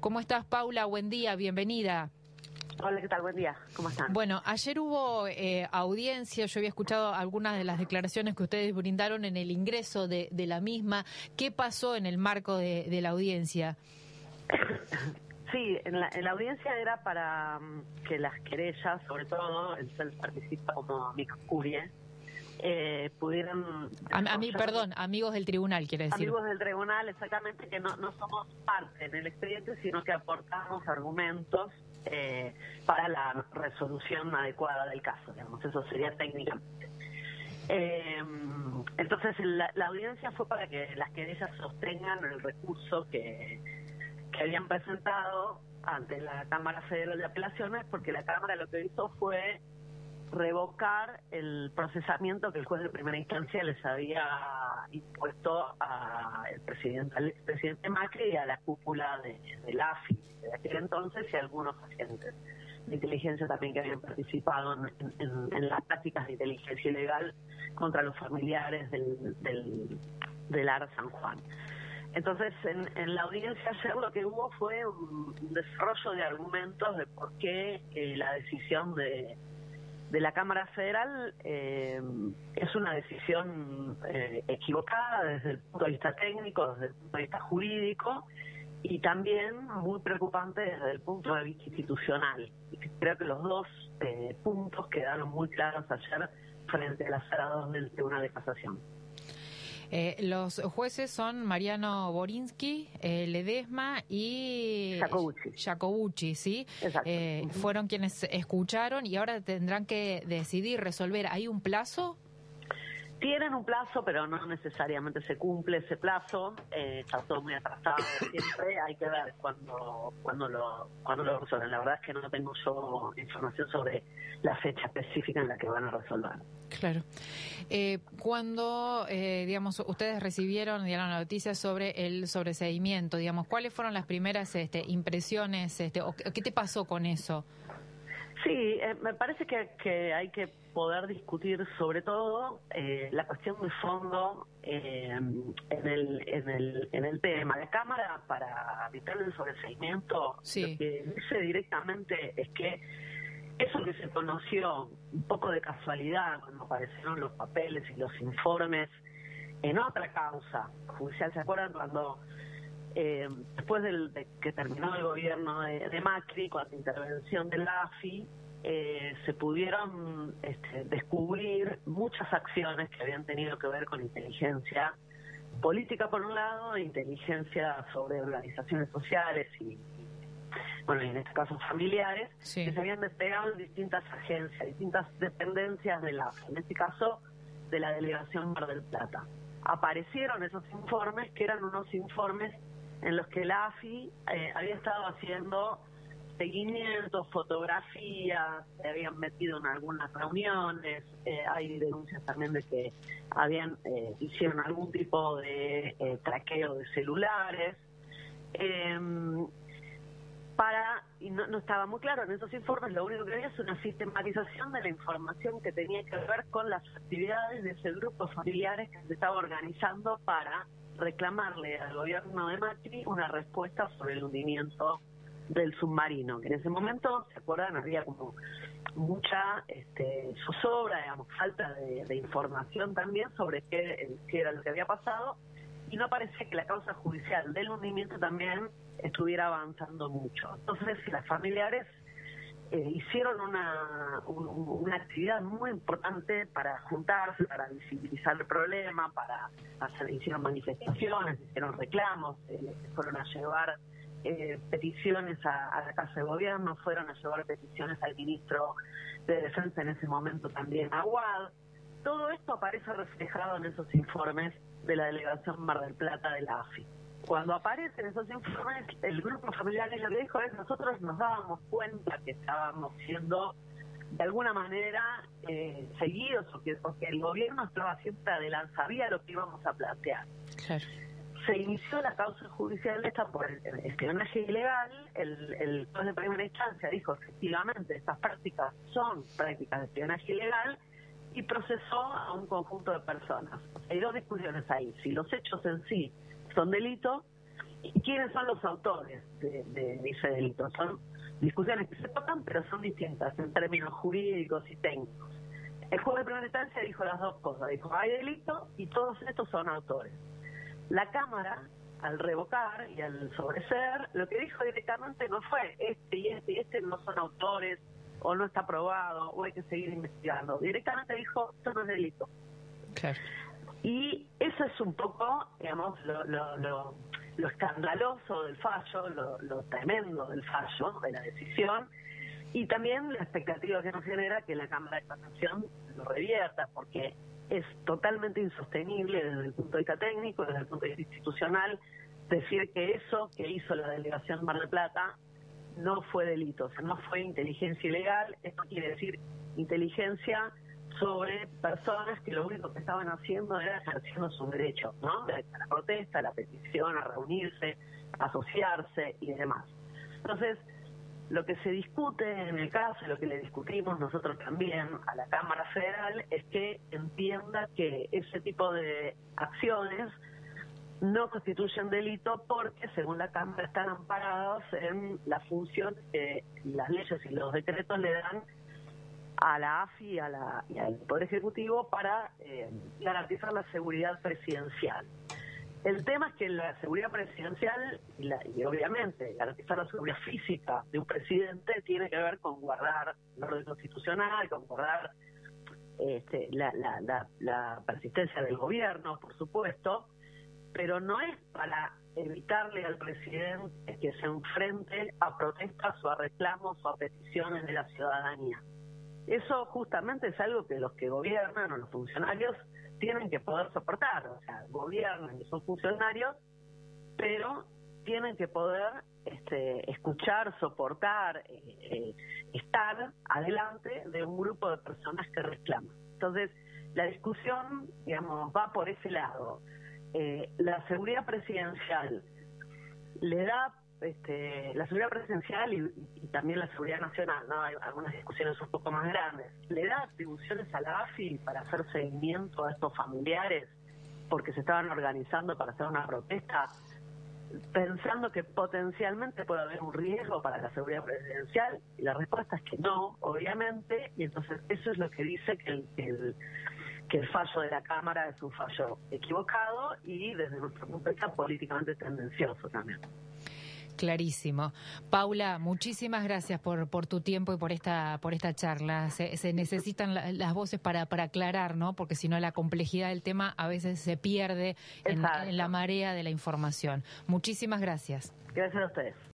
¿Cómo estás, Paula? Buen día, bienvenida. Hola, ¿qué tal? Buen día. ¿Cómo están? Bueno, ayer hubo audiencia, yo había escuchado algunas de las declaraciones que ustedes brindaron en el ingreso de la misma. ¿Qué pasó en el marco de la audiencia? Sí, en la audiencia era para que las querellas, sobre todo, el CEL participa como amicus curiae, pudieran... Perdón, amigos del tribunal, quiere decir. Amigos del tribunal, exactamente, que no somos parte en el expediente, sino que aportamos argumentos para la resolución adecuada del caso, digamos, eso sería técnicamente. Entonces, la audiencia fue para que las querellas sostengan el recurso que habían presentado ante la Cámara Federal de Apelaciones, porque la Cámara lo que hizo fue revocar el procesamiento que el juez de primera instancia les había impuesto al expresidente Macri y a la cúpula de la AFI de aquel entonces y a algunos agentes de inteligencia también que habían participado en las prácticas de inteligencia ilegal contra los familiares del ARA San Juan. Entonces, en la audiencia ayer lo que hubo fue un desarrollo de argumentos de por qué la decisión de la Cámara Federal es una decisión equivocada desde el punto de vista técnico, desde el punto de vista jurídico y también muy preocupante desde el punto de vista institucional. Y creo que los dos puntos quedaron muy claros ayer frente a la Sala 2 del Tribunal de Casación. Los jueces son Mariano Borinsky, Ledesma y Jacobucci, ¿sí? Exacto. Fueron quienes escucharon y ahora tendrán que decidir, resolver. ¿Hay un plazo? Tienen un plazo, pero no necesariamente se cumple ese plazo. Está todo muy atrasado siempre. Hay que ver cuándo lo resuelven. La verdad es que no tengo yo información sobre la fecha específica en la que van a resolver. Claro. Cuando, digamos, ustedes recibieron la noticia sobre el sobreseimiento, digamos, ¿cuáles fueron las primeras impresiones? O ¿qué te pasó con eso? Sí, me parece que hay que poder discutir sobre todo la cuestión de fondo en el tema. La Cámara, para evitar el sobreseimiento, sí, lo que dice directamente es que eso que se conoció un poco de casualidad cuando aparecieron los papeles y los informes en otra causa judicial, ¿se acuerdan cuando después de que terminó el gobierno de Macri, con la intervención de la AFI, se pudieron descubrir muchas acciones que habían tenido que ver con inteligencia política por un lado, e inteligencia sobre organizaciones sociales y en este caso familiares, sí, que se habían desplegado en distintas agencias, distintas dependencias de la AFI, en este caso de la Delegación Mar del Plata. Aparecieron esos informes, que eran unos informes en los que la AFI había estado haciendo seguimientos, fotografías, se habían metido en algunas reuniones, hay denuncias también de que hicieron algún tipo de traqueo de celulares, y no estaba muy claro en esos informes. Lo único que había es una sistematización de la información que tenía que ver con las actividades de ese grupo familiares que se estaba organizando para reclamarle al gobierno de Macri una respuesta sobre el hundimiento del submarino, que en ese momento, ¿se acuerdan? Había como mucha zozobra, digamos, falta de información también sobre qué era lo que había pasado, y no parecía que la causa judicial del hundimiento también estuviera avanzando mucho. Entonces, las familiares hicieron una actividad muy importante para juntarse, para visibilizar el problema, hicieron manifestaciones, hicieron reclamos, fueron a llevar peticiones a la Casa de Gobierno, fueron a llevar peticiones al ministro de Defensa en ese momento también, Aguad. Todo esto aparece reflejado en esos informes de la Delegación Mar del Plata de la AFI. Cuando aparecen esos informes, el grupo familiar lo que dijo es: nosotros nos dábamos cuenta que estábamos siendo de alguna manera seguidos, porque el gobierno estaba siempre adelante, sabía lo que íbamos a plantear. Claro. Se inició la causa judicial esta por el espionaje ilegal. El juez de primera instancia dijo: efectivamente, estas prácticas son prácticas de espionaje ilegal, y procesó a un conjunto de personas. Hay dos discusiones ahí: si los hechos en sí son delito ¿Y quiénes son los autores de ese delito? Son discusiones que se tocan, pero son distintas en términos jurídicos y técnicos. El juez de primera instancia dijo las dos cosas. Dijo, hay delito y todos estos son autores. La Cámara, al revocar y al sobreseer, lo que dijo directamente no fue este no son autores, o no está aprobado, o hay que seguir investigando. Directamente dijo, esto no es delito. Claro. Y eso es un poco, digamos, lo escandaloso del fallo, lo tremendo del fallo, de la decisión, y también la expectativa que nos genera que la Cámara de Casación lo revierta, porque es totalmente insostenible desde el punto de vista técnico, desde el punto de vista institucional, decir que eso que hizo la delegación Mar del Plata no fue delito, o sea, no fue inteligencia ilegal. Esto quiere decir inteligencia sobre personas que lo único que estaban haciendo era ejerciendo su derecho, ¿no? A la protesta, a la petición, a reunirse, a asociarse y demás. Entonces, lo que se discute en el caso, y lo que le discutimos nosotros también a la Cámara Federal, es que entienda que ese tipo de acciones no constituyen delito porque, según la Cámara, están amparados en la función que las leyes y los decretos le dan a la AFI y al Poder Ejecutivo para garantizar la seguridad presidencial. El tema es que la seguridad presidencial y obviamente garantizar la seguridad física de un presidente tiene que ver con guardar el orden constitucional, con guardar la persistencia del gobierno, por supuesto, pero no es para evitarle al presidente que se enfrente a protestas o a reclamos o a peticiones de la ciudadanía. Eso justamente es algo que los que gobiernan o los funcionarios tienen que poder soportar. O sea, gobiernan y son funcionarios, pero tienen que poder escuchar, soportar, estar adelante de un grupo de personas que reclaman. Entonces, la discusión, digamos, va por ese lado. La seguridad presidencial le da la seguridad presidencial y también la seguridad nacional, ¿no? Hay algunas discusiones un poco más grandes. Le da atribuciones a la AFI para hacer seguimiento a estos familiares porque se estaban organizando para hacer una protesta, pensando que potencialmente puede haber un riesgo para la seguridad presidencial, y la respuesta es que no, obviamente, y entonces eso es lo que dice que el fallo de la Cámara es un fallo equivocado y desde nuestro punto de vista políticamente tendencioso también. Clarísimo. Paula, muchísimas gracias por tu tiempo y por esta charla. Se necesitan las voces para aclarar, ¿no? Porque si no la complejidad del tema a veces se pierde en la marea de la información. Muchísimas gracias. Gracias a ustedes.